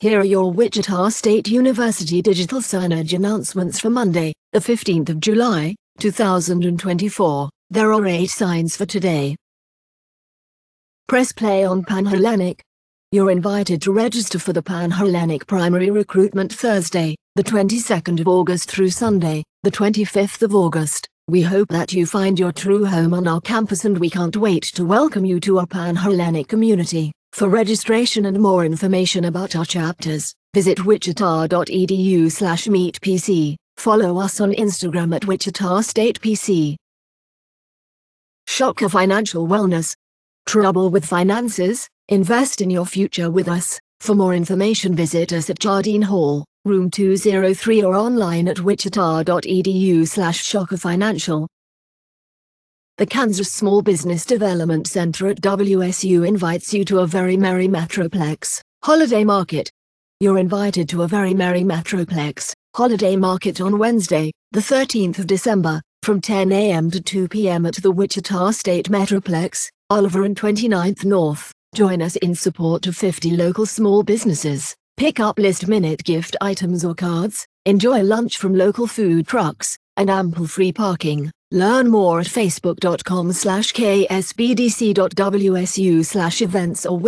Here are your Wichita State University digital signage announcements for Monday, the 15th of July, 2024. There are 8 signs for today. Press play on Panhellenic. You're invited to register for the Panhellenic primary recruitment Thursday, the 22nd of August through Sunday, the 25th of August. We hope that you find your true home on our campus, and we can't wait to welcome you to our Panhellenic community. For registration and more information about our chapters, visit wichita.edu/meetpc. Follow us on Instagram at Wichita State PC. Shocka Financial Wellness. Trouble with finances? Invest in your future with us. For more information, visit us at Jardine Hall, room 203, or online at wichita.edu/Shocka Financial. The Kansas Small Business Development Center at WSU invites you to a Very Merry Metroplex Holiday Market. You're invited to a Very Merry Metroplex Holiday Market on Wednesday, the 13th of December, from 10 a.m. to 2 p.m. at the Wichita State Metroplex, Oliver and 29th North. Join us in support of 50 local small businesses. Pick up last-minute gift items or cards, enjoy lunch from local food trucks, and ample free parking. Learn more at facebook.com/ksbdc.wsu/events or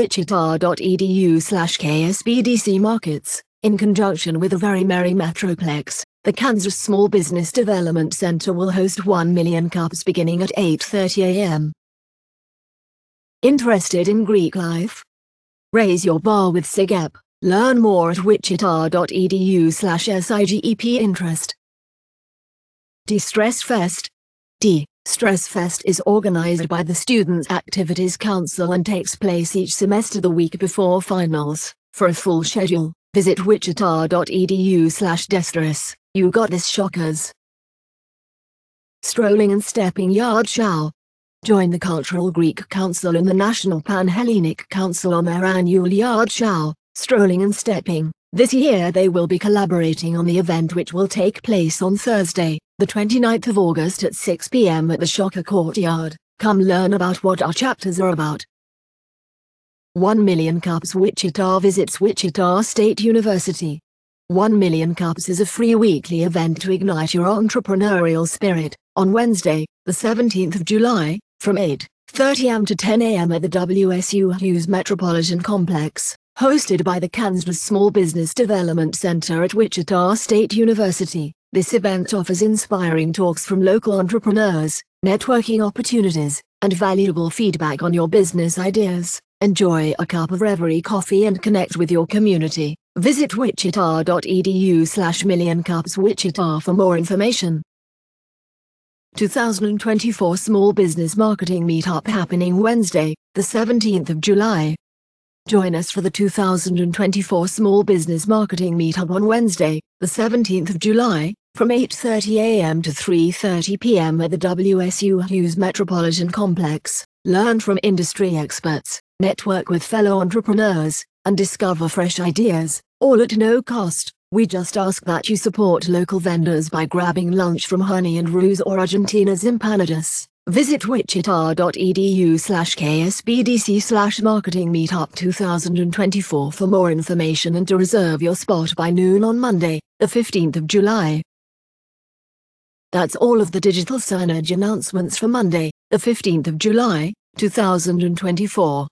wichita.edu/ksbdcmarkets. In conjunction with a Very Merry Metroplex, the Kansas Small Business Development Center will host 1 million cups beginning at 8:30 a.m. Interested in Greek life? Raise your bar with SIGEP. Learn more at wichita.edu/SIGEP interest. De-Stress Fest. De-Stress Fest is organized by the Students' Activities Council and takes place each semester the week before finals. For a full schedule, visit wichita.edu/destress. You got this, shockers. Strolling and Stepping Yard Show. Join the Cultural Greek Council and the National Panhellenic Council on their annual Yard Show, Strolling and Stepping. This year they will be collaborating on the event, which will take place on Thursday, the 29th of August at 6 p.m. at the Shocka Courtyard. Come learn about what our chapters are about. 1 Million Cups Wichita visits Wichita State University. 1 Million Cups is a free weekly event to ignite your entrepreneurial spirit. On Wednesday, the 17th of July, from 8:30 a.m. to 10 a.m. at the WSU Hughes Metropolitan Complex, hosted by the Kansas Small Business Development Center at Wichita State University. This event offers inspiring talks from local entrepreneurs, networking opportunities, and valuable feedback on your business ideas. Enjoy a cup of Reverie coffee and connect with your community. Visit wichita.edu/millioncupswichita for more information. 2024 Small Business Marketing Meetup happening Wednesday, the 17th of July. Join us for the 2024 Small Business Marketing Meetup on Wednesday, the 17th of July, from 8:30 a.m. to 3:30 p.m. at the WSU Hughes Metropolitan Complex. Learn from industry experts, network with fellow entrepreneurs, and discover fresh ideas, all at no cost. We just ask that you support local vendors by grabbing lunch from Honey and Rose or Argentina's Empanadas. Visit wichita.edu/ksbdc/marketing meetup 2024 for more information and to reserve your spot by noon on Monday, the 15th of July. That's all of the digital signage announcements for Monday, the 15th of July, 2024.